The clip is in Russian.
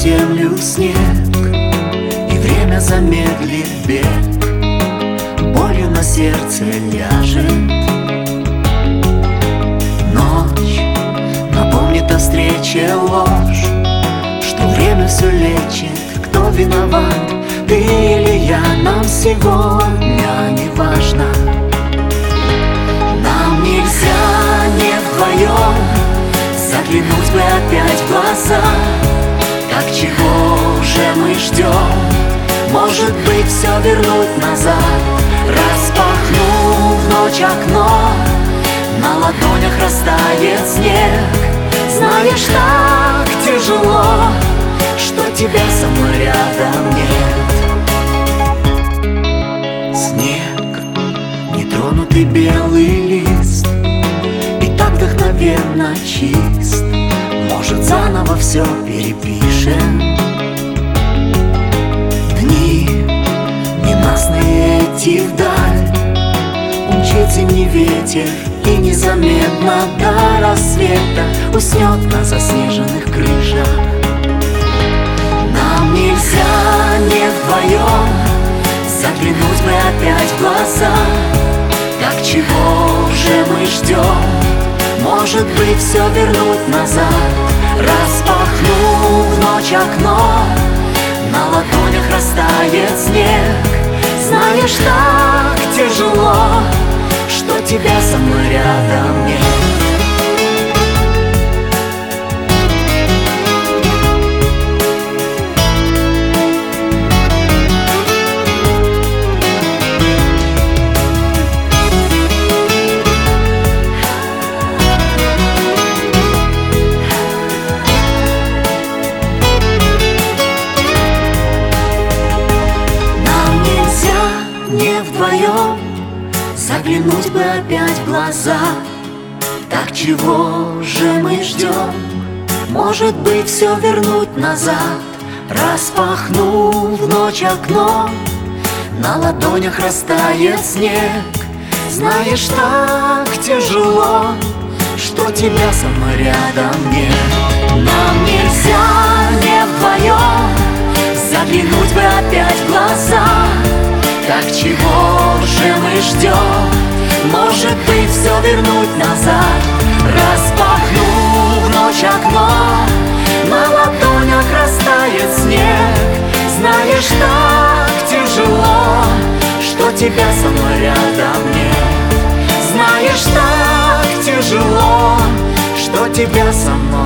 землю снег, и время замедлит бег, болью на сердце ляжет. Ночь напомнит о встрече ложь, что время все лечит. Кто виноват, ты или я, нам сегодня не важно. Нам нельзя не вдвоем заглянуть бы опять в глаза. Так чего же мы ждем? Может быть, все вернуть назад. Распахнув в ночь окно, на ладонях растает снег. Знаешь, так тяжело, что тебя со мной рядом нет. Снег, нетронутый белый лист, и так вдохновенно чист. Может, заново все перепишем. Дни ненастные идти вдаль, умчит зимний ветер, и незаметно до рассвета уснет на заснеженных крышах. Нам нельзя не вдвоем заглянуть бы опять в глаза. Так чего же мы ждем? Может быть, все вернуть назад. Распахнув в ночь окно, на ладонях растает снег. Знаешь, так тяжело, что тебя со мной рядом нет. Не вдвоем заглянуть бы опять в глаза. Так чего же мы ждем? Может быть, все вернуть назад. Распахнув в ночь окно, на ладонях растает снег. Знаешь, так тяжело, что тебя со мной рядом нет. Нам нельзя не вдвоем заглянуть бы опять в глаза. Так чего же мы ждем? Может быть, все вернуть назад. Распахнув в ночь окно, на ладонях растает снег. Знаешь, так тяжело, что тебя со мной рядом нет. Знаешь, так тяжело, что тебя со мной